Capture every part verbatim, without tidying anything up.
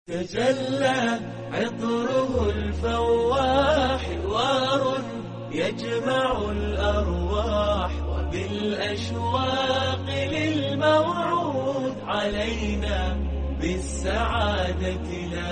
تجلى عطره الفواح حوار يجمع الأرواح وبالأشواق للموعود علينا بالسعادة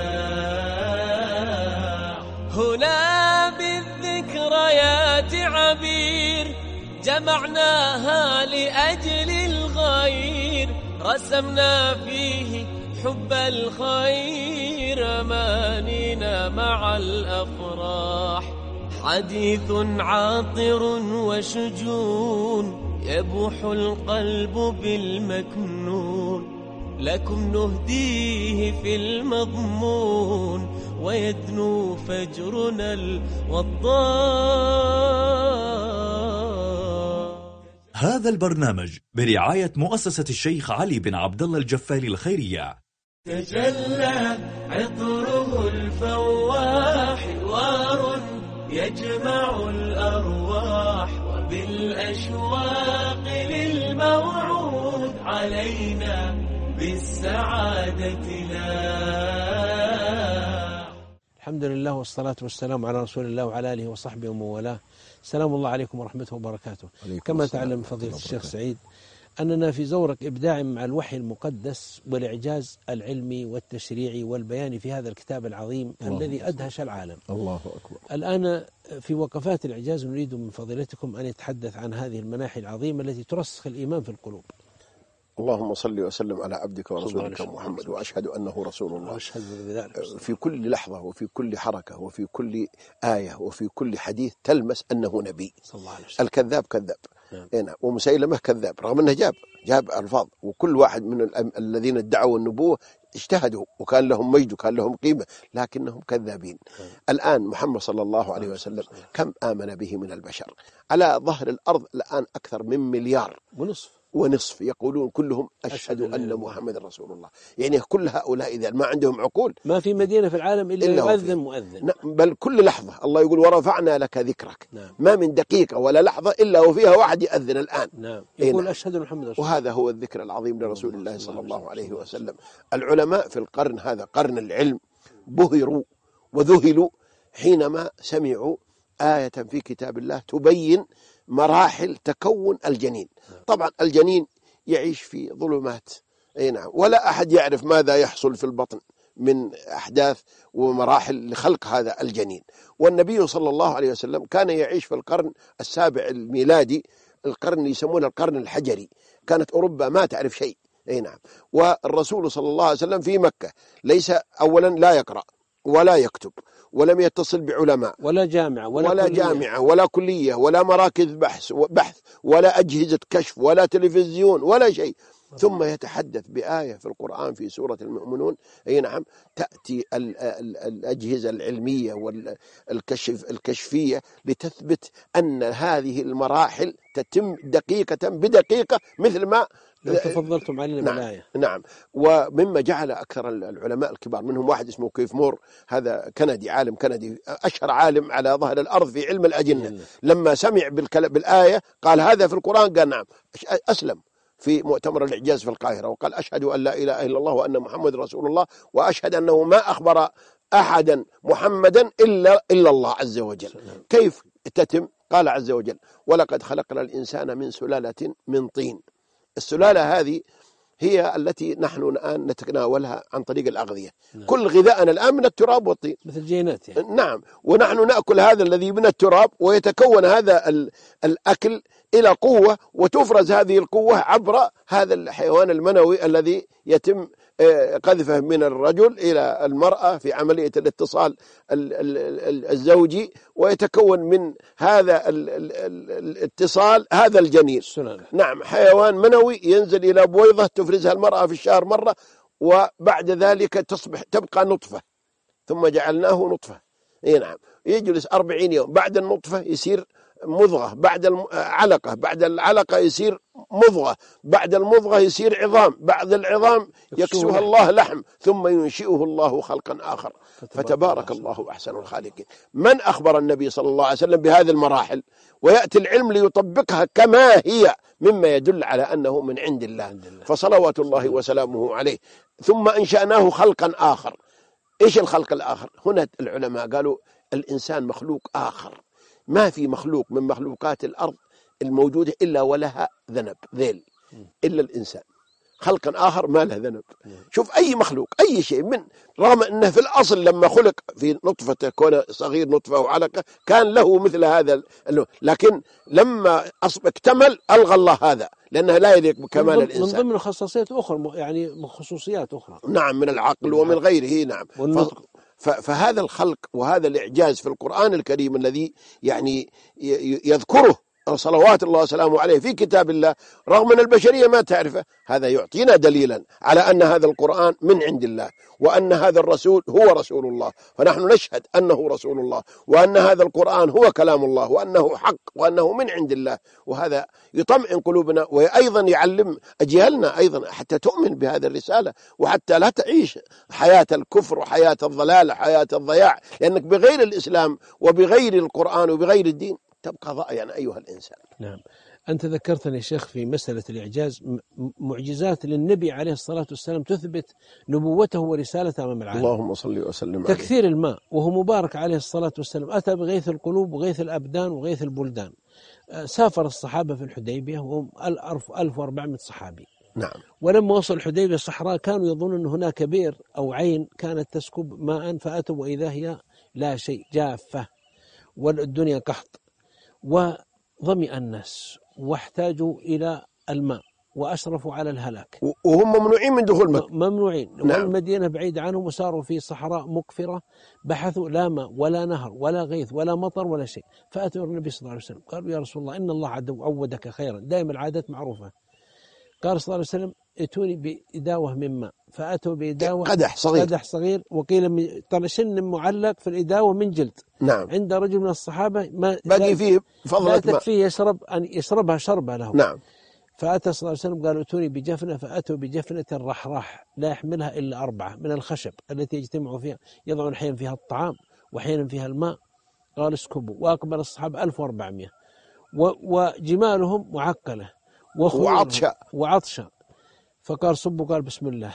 لاح. هنا بالذكريات عبير جمعناها لأجل الغير، رسمنا فيه حب الخير أمانينا مع الأفراح. حديث عاطر وشجون يبوح القلب بالمكنون، لكم نهديه في المضمون ويدنو فجرنا الوضاح. هذا البرنامج برعاية مؤسسة الشيخ علي بن عبد الله الجفاري الخيرية. تجلى عطره الفواح حوار يجمع الأرواح وبالأشواق للموعود علينا بالسعادة لاح. الحمد لله والصلاة والسلام على رسول الله وعلى آله وصحبه ومن والاه. سلام الله عليكم ورحمته وبركاته. كما تعلم فضيلة الشيخ سعيد أننا في زورق إبداع مع الوحي المقدس والإعجاز العلمي والتشريعي والبياني في هذا الكتاب العظيم الذي أدهش العالم. الله أكبر. الآن في وقفات الإعجاز نريد من فضيلتكم أن يتحدث عن هذه المناحي العظيمة التي ترسخ الإيمان في القلوب. اللهم صل وسلم على عبدك ورسولك محمد، وأشهد أنه رسول الله في كل لحظة وفي كل حركة وفي كل آية وفي كل حديث تلمس أنه نبي. صلى الله عليه وسلم. الكذاب كذاب. نعم. ومسيلمة كذاب، رغم أنه جاب جاب ألفاظ، وكل واحد من الذين ادعوا النبوة اجتهدوا وكان لهم مجد وكان لهم قيمة، لكنهم كذابين. نعم. الآن محمد صلى الله عليه وسلم كم آمن به من البشر على ظهر الأرض الآن؟ أكثر من مليار ونصف ونصف يقولون كلهم أشهد أن محمد رسول الله. يعني كل هؤلاء إذا ما عندهم عقول، ما في مدينة في العالم إلا, إلا يؤذن مؤذن. بل كل لحظة الله يقول ورفعنا لك ذكرك. نعم. ما من دقيقة ولا لحظة إلا وفيها واحد يؤذن الآن. نعم. يقول أشهد أن محمد رسول الله. وهذا هو الذكر العظيم لرسول الله صلى الله عليه وسلم. العلماء في القرن هذا قرن العلم بهروا وذهلوا حينما سمعوا آية في كتاب الله تبين مراحل تكون الجنين. طبعا الجنين يعيش في ظلمات، أي نعم، ولا أحد يعرف ماذا يحصل في البطن من أحداث ومراحل لخلق هذا الجنين. والنبي صلى الله عليه وسلم كان يعيش في القرن السابع الميلادي، القرن يسمونه القرن الحجري، كانت أوروبا ما تعرف شيء. أي نعم. والرسول صلى الله عليه وسلم في مكة ليس أولا لا يقرأ ولا يكتب، ولم يتصل بعلماء ولا جامعة ولا, ولا جامعة ولا كلية ولا مراكز بحث بحث ولا أجهزة كشف ولا تلفزيون ولا شيء. ثم يتحدث بآية في القرآن في سورة المؤمنون، أي نعم، تأتي ال ال الأجهزة العلمية والكشف الكشفية لتثبت أن هذه المراحل تتم دقيقة بدقيقة مثل ما تفضلتم علينا. نعم بالآية. نعم. ومما جعل أكثر العلماء الكبار منهم واحد اسمه كيف مور، هذا كندي، عالم كندي، أشهر عالم على ظهر الأرض في علم الأجنة، جل. لما سمع بالآية قال هذا في القرآن، قال نعم، أسلم في مؤتمر الإعجاز في القاهرة وقال أشهد أن لا إله إلا الله وأن محمد رسول الله، وأشهد أنه ما أخبر أحدا محمدا إلا إلا الله عز وجل. كيف تتم؟ قال عز وجل ولقد خلقنا الإنسان من سلالة من طين. السلالة هذه هي التي نحن الآن نتناولها عن طريق الأغذية. نعم. كل غذاءنا الآن من التراب والطين، مثل جينات يعني. نعم. ونحن نأكل هذا الذي من التراب، ويتكون هذا الأكل إلى قوة، وتفرز هذه القوة عبر هذا الحيوان المنوي الذي يتم قذفه من الرجل إلى المرأة في عملية الاتصال الزوجي، ويتكون من هذا الاتصال هذا الجنين. نعم، حيوان منوي ينزل إلى بويضة تفرزها المرأة في الشهر مرة، وبعد ذلك تصبح تبقى نطفة، ثم جعلناه نطفة. إيه نعم. يجلس أربعين يوم، بعد النطفة يصير مضغة، بعد العلقة، بعد العلقة يصير مضغة، بعد المضغة يصير عظام، بعد العظام يكسوها الله لحم، ثم ينشئه الله خلقا آخر. فتبارك الله أحسن الخالقين. من أخبر النبي صلى الله عليه وسلم بهذه المراحل، ويأتي العلم ليطبقها كما هي، مما يدل على أنه من عند الله، فصلوات الله وسلامه عليه. ثم أنشأناه خلقا آخر، إيش الخلق الآخر؟ هنا العلماء قالوا الإنسان مخلوق آخر، ما في مخلوق من مخلوقات الأرض الموجودة إلا ولها ذنب ذيل إلا الإنسان، خلق آخر ما له ذنب. شوف أي مخلوق أي شيء من رغم أنه في الأصل لما خلق في نطفة كون صغير نطفة وعلقة كان له مثل هذا، لكن لما اكتمل ألغى الله هذا لأنه لا يليق بكمال الإنسان. من ضمن خصوصيات أخرى يعني خصوصيات أخرى، نعم، من العقل ومن غيره. نعم. فهذا الخلق وهذا الإعجاز في القرآن الكريم الذي يعني يذكره صلوات الله وسلامه عليه في كتاب الله رغم أن البشرية ما تعرفه، هذا يعطينا دليلا على أن هذا القرآن من عند الله وأن هذا الرسول هو رسول الله، فنحن نشهد أنه رسول الله وأن هذا القرآن هو كلام الله وأنه حق وأنه من عند الله، وهذا يطمئن قلوبنا وأيضا يعلم أجيالنا أيضا حتى تؤمن بهذه الرسالة وحتى لا تعيش حياة الكفر وحياة الضلال وحياة الضياع، لأنك بغير الإسلام وبغير القرآن وبغير الدين تبقى ضائعا أيها الإنسان. نعم. أنت ذكرتني يا شيخ في مسألة الإعجاز معجزات للنبي عليه الصلاة والسلام تثبت نبوته ورسالته أمام العالم. اللهم صل وسلم عليه. تكثير الماء وهو مبارك عليه الصلاة والسلام، أتى بغيث القلوب وغيث الأبدان وغيث البلدان. سافر الصحابة في الحديبية وهم ألف وأربعمائة صحابي. نعم. ولما وصل الحديبية الصحراء كانوا يظنون أن هناك بئر أو عين كانت تسكب ماء، فأتوا وإذا هي لا شيء، جافة والدنيا قحط، وظمئ الناس واحتاجوا إلى الماء وأشرفوا على الهلاك وهم ممنوعين من دخول مكة، ممنوعين. نعم. والمدينة بعيدة عنهم وساروا في صحراء مقفرة، بحثوا لا ماء ولا نهر ولا غيث ولا مطر ولا شيء، فأتوا النبي صلى الله عليه وسلم قالوا يا رسول الله إن الله عودك خيرا، دائما العادات معروفة. قال صلى الله عليه وسلم ائتوني بإداوة من ماء، فأتوا بإداوة قدح صغير قدح صغير وقيل طرشن معلق في الإداوة من جلد. نعم. عند رجل من الصحابة ما باقي فيه فضلة لا تكفيه يشرب أن يشربها شربة له. نعم. فأتى صلى الله عليه وسلم قالوا ائتوني بجفنة، فأتوا بجفنة رحراح لا يحملها إلا أربعة من الخشب التي يجتمعوا فيها، يضعون أحيانا فيها الطعام وأحيانا فيها الماء. قال اسكبوا، وأقبل الصحابة ألف وأربعمائة وجمالهم معقلة وعطشة وعطشة فقال صبوا، قال بسم الله،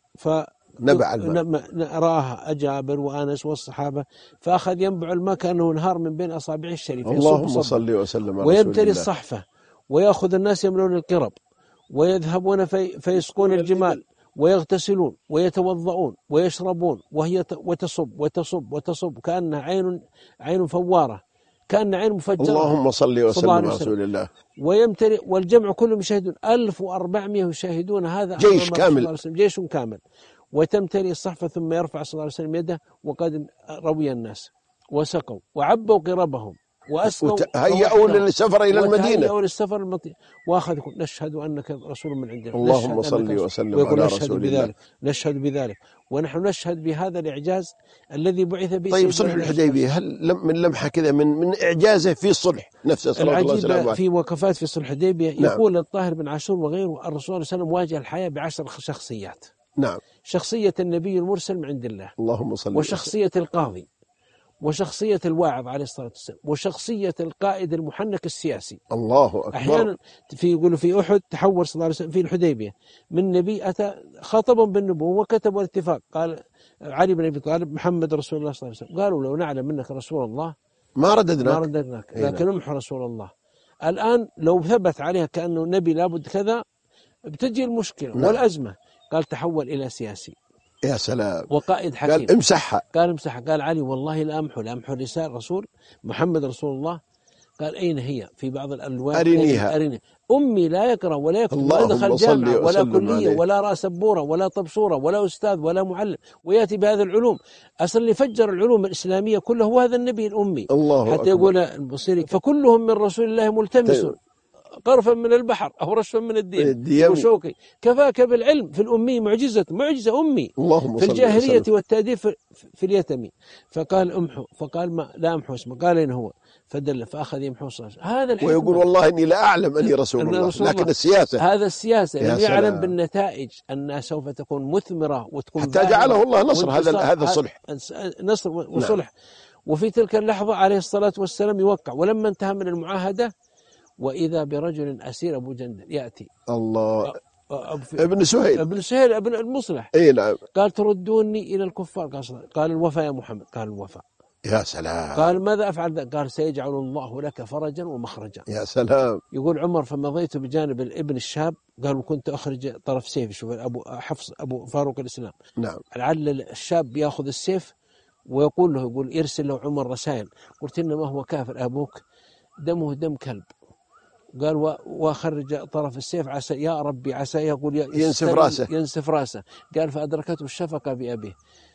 فنبع الماء، رآها أجابر وأنس والصحابة، فأخذ ينبع الماء كأنه نهار من بين أصابعه الشريفة. اللهم صل وسلم على ويمتلي الصحفة، ويأخذ الناس يملون القرب، ويذهبون في فيسقون الجمال ويغتسلون ويتوضؤون ويشربون، وهي وتصب وتصب وتصب كأنها عين عين فوارة، كأن عين مفجرة. اللهم صل وسلم على رسول الله. ويمتلئ والجمع كلهم يشاهدون، ألف وأربعمائة يشاهدون هذا، جيش كامل، جيش كامل. وتمتلئ الصحفة ثم يرفع صلى الله عليه وسلم يده وقد روي الناس وسقوا وعبوا قربهم وأسقوا وهيئوا للسفر إلى المدينة وهيئوا للسفر المطيع، وأخذ نشهد أنك رسول من عندنا. اللهم صل وسلم على رسول الله. نشهد بذلك، ونحن نشهد بهذا الإعجاز الذي بعث به. طيب صلح الحديبية هل من لمحة كذا من من إعجازه في الصلح نفسه صلى الله عليه وسلم في وقفات في صلح الحديبية. نعم. يقول الطاهر بن عاشور وغيره الرسول صلى الله عليه وسلم واجه الحياة بعشر شخصيات. نعم. شخصية النبي المرسل من عند الله، اللهم صل، وشخصية القاضي، وشخصية الواعظ عليه الصلاة والسلام، وشخصية القائد المحنك السياسي. الله أكبر. أحيانا في يقولوا في أحد تحول صلى الله عليه وسلم في الحديبية من نبي أتى خاطبهم بالنبوة وكتبوا الاتفاق، قال علي بن أبي طالب محمد رسول الله صلى الله عليه وسلم، قالوا لو نعلم منك رسول الله ما رددناك ما رددناك لكن امحو رسول الله. الآن لو ثبت عليها كأنه نبي لابد كذا بتجي المشكلة. نعم. والأزمة. قال تحول إلى سياسي. يا سلام. وقائد حكيم. قال امسحها. قال امسحها. قال علي والله لا أمحو لا أمحو رسالة رسول محمد رسول الله. قال أين هي؟ في بعض الألوان أرنيها. أرني. أمي لا يقرأ ولا يكتب ولا دخل جامعة ولا كلية عليه. ولا رأس سبورة ولا طبصورة ولا أستاذ ولا معلم ويأتي بهذه العلوم. أصل اللي فجر العلوم الإسلامية كلها هو هذا النبي الأمي. الله حتى أكبر. يقول البصيري فكلهم من رسول الله ملتمسون قرفا من البحر أو رشفا من الدين وشوكي كفاك بالعلم في الأمي معجزة معجزة أمي في الجاهلية والتأديب في اليتم. فقال امحو، فقال ما لا امحو اسمه، قال إن هو فدل فأخذ يمحو صلى هذا الحكمة. ويقول والله إني لا أعلم أني رسول الله، رسول لكن الله. السياسة هذا السياسة لم يعلم بالنتائج أنها سوف تكون مثمرة وتكون حتى جعله الله نصر هذا هذا الصلح نصر وصلح. نعم. وفي تلك اللحظة عليه الصلاة والسلام يوقع، ولما انتهى من المعاهدة وإذا برجل أسير أبو جندل يأتي الله ابن سهيل ابن سهيل ابن المصلح. اي نعم. قال تردوني إلى الكفار، قال, قال الوفاء يا محمد، قال الوفاء. يا سلام. قال ماذا أفعل؟ قال سيجعل الله لك فرجا ومخرجا. يا سلام. يقول عمر فمضيت بجانب الابن الشاب، قال وكنت أخرج طرف سيفي. شوف أبو حفص أبو فاروق الإسلام، نعم، لعل الشاب يأخذ السيف ويقول له، يقول يرسل له عمر رسائل، قلت إنما هو كافر أبوك دمه دم كلب. قال وأخرج طرف السيف عسى يا ربي عسى يقول ينسف راسه ينسف راسه. قال فأدركته الشفقة بأبيه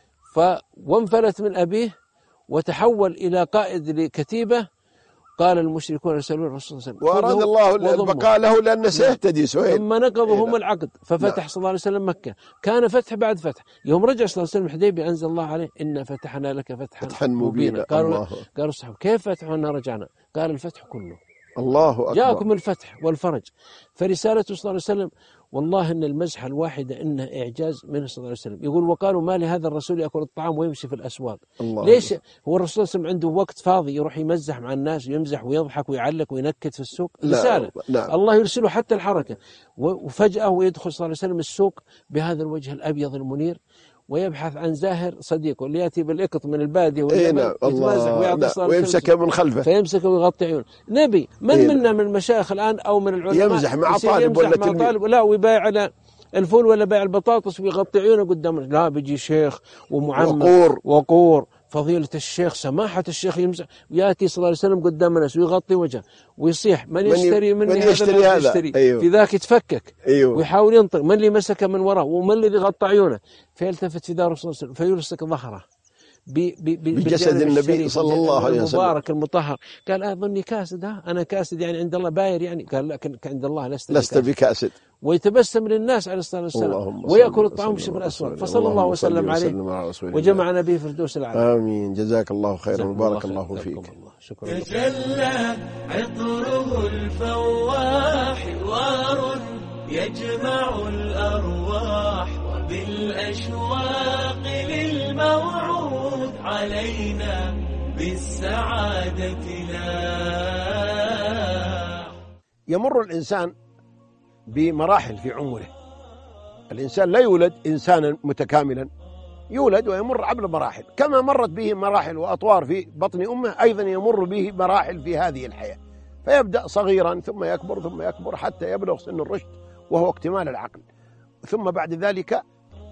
وانفلت من أبيه وتحول إلى قائد لكتيبة. قال المشركون يسألون الرسول صلى الله عليه وسلم وأراد الله البقاء له لأنه سيهتدي سهيل. ثم نقضوا هم العقد ففتح صلى الله عليه وسلم مكة. كان فتح بعد فتح. يوم رجع صلى الله عليه وسلم الحديبية أنزل الله عليه إنا فتحنا لك فتحا, فتحا مبينا. قالوا قالوا الصحابة كيف فتح وأننا رجعنا؟ قال الفتح كله. الله أكبر. جاءكم الفتح والفرج. فرسالته صلى الله عليه وسلم والله إن المزحة الواحدة إنه إعجاز منه صلى الله عليه وسلم. يقول وقالوا ما لهذا الرسول يأكل الطعام ويمشي في الأسواق. الله ليش الله. هو الرسول صلى الله عليه وسلم عنده وقت فاضي يروح يمزح مع الناس ويمزح ويضحك ويعلق وينكت في السوق؟ رسالة الله يرسله حتى الحركة. وفجأة ويدخل صلى الله عليه وسلم السوق بهذا الوجه الأبيض المنير ويبحث عن زاهر صديقه اللي يأتي بالإقط من البادية ويتمازح ويعطي ويمسك من خلفه فيمسك ويغطي عيونه. نبي من إينا. منا من المشايخ الآن أو من العلماء يمزح مع طالب ولا مع طالب لا ويبايع على الفول ولا بايع البطاطس ويغطي عيونه قدام؟ لا بيجي شيخ ومعمر وقور وقور فضيلة الشيخ سماحة الشيخ يمزح ويأتي صلى الله عليه وسلم قدام الناس ويغطي وجهه ويصيح من يشتري مني من يشتري هذا, هذا. يشتري. أيوه. في ذاك يتفكك أيوه. ويحاول ينطق من اللي مسك من وراه ومن اللي غطى عيونه. فيلتفت في دار الرسول صلى الله عليه وسلم فيلصق ظهره بجسد النبي صلى الله عليه وسلم المبارك المطهر. قال أظني كاسد. ها أنا كاسد يعني عند الله باير يعني؟ قال لكن عند الله لست لست بكاسد. ويتبسم للناس عليه الصلاة والسلام ويأكل الطعام في الأسواق. فصلى الله وسلم عليه وجمعنا به في الفردوس الأعلى. آمين. جزاك الله خيرا وبارك الله فيك. شكرا. تجلى عطره الفواح حوار يجمع الأرواح وبالأشواق للموعود علينا بالسعادة لا. يمر الإنسان بمراحل في عمره. الإنسان لا يولد إنسانا متكاملا، يولد ويمر عبر مراحل كما مرت به مراحل وأطوار في بطن أمه، أيضا يمر به مراحل في هذه الحياة. فيبدأ صغيرا ثم يكبر ثم يكبر حتى يبلغ سن الرشد وهو اكتمال العقل، ثم بعد ذلك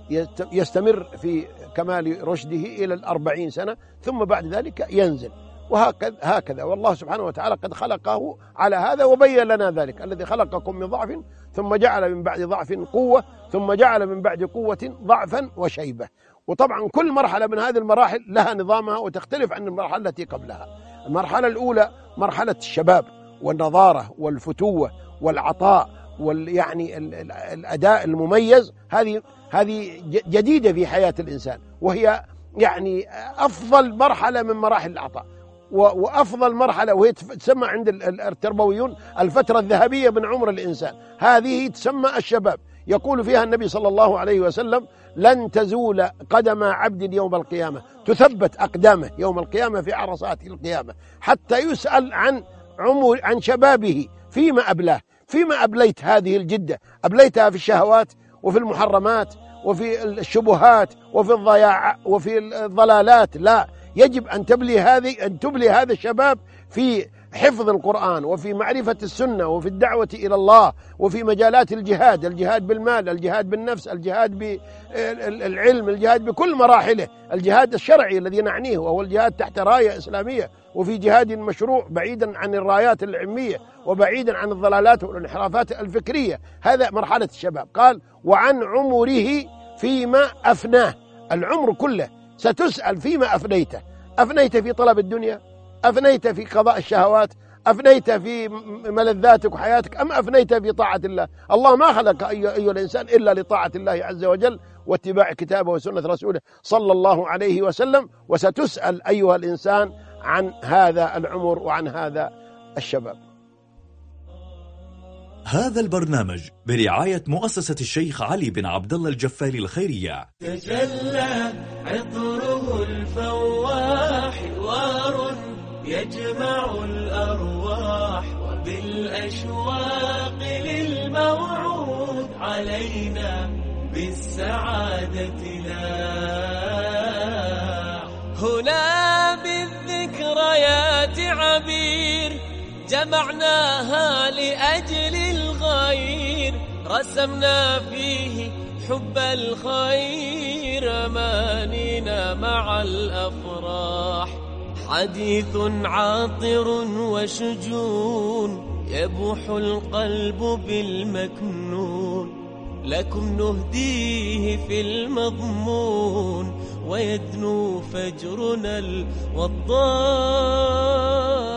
يستمر في كمال رشده إلى الأربعين سنة، ثم بعد ذلك ينزل، وهكذا هكذا. والله سبحانه وتعالى قد خلقه على هذا وبين لنا ذلك. الذي خلقكم من ضعف ثم جعل من بعد ضعف قوة ثم جعل من بعد قوة ضعفا وشيبة. وطبعا كل مرحلة من هذه المراحل لها نظامها وتختلف عن المرحلة التي قبلها. المرحلة الأولى مرحلة الشباب والنضارة والفتوة والعطاء واليعني الأداء المميز. هذه هذه جديدة في حياة الإنسان، وهي يعني أفضل مرحلة من مراحل العطاء، وأفضل مرحلة وهي تسمى عند التربويون الفترة الذهبية من عمر الإنسان. هذه تسمى الشباب. يقول فيها النبي صلى الله عليه وسلم لن تزول قدم عبد يوم القيامة، تثبت أقدامه يوم القيامة في عرصات القيامة حتى يسأل عن عمر عن شبابه فيما أبلاه. فيما أبليت هذه الجدة؟ أبليتها في الشهوات وفي المحرمات وفي الشبهات وفي الضياع وفي الضلالات؟ لا، يجب أن تبلي هذه أن تبلي هذا الشباب في حفظ القرآن وفي معرفة السنة وفي الدعوة إلى الله وفي مجالات الجهاد، الجهاد بالمال، الجهاد بالنفس، الجهاد بالعلم، الجهاد بكل مراحله، الجهاد الشرعي الذي نعنيه وهو الجهاد تحت راية إسلامية، وفي جهاد مشروع بعيدا عن الرايات العلمية وبعيدا عن الضلالات والانحرافات الفكرية. هذا مرحلة الشباب. قال وعن عمره فيما أفناه. العمر كله ستسأل فيما أفنيته. أفنيت في طلب الدنيا؟ أفنيت في قضاء الشهوات؟ أفنيت في ملذاتك وحياتك؟ أم أفنيت في طاعة الله؟ الله ما خلق أي الإنسان إلا لطاعة الله عز وجل واتباع كتابه وسنة رسوله صلى الله عليه وسلم. وستسأل أيها الإنسان عن هذا العمر وعن هذا الشباب. هذا البرنامج برعاية مؤسسة الشيخ علي بن عبد الله الجفالي الخيرية. تجلى عطره الفواح حوار يجمع الأرواح وبالأشواق للموعود. علينا بالسعادة لاح. هنا بالذكريات عبير جمعناها لأجل الغير، رسمنا فيه حب الخير أمانينا مع الأفراح. حديث عاطر وشجون يبوح القلب بالمكنون، لكم نهديه في المضمون ويدنو فجرنا الوضاح.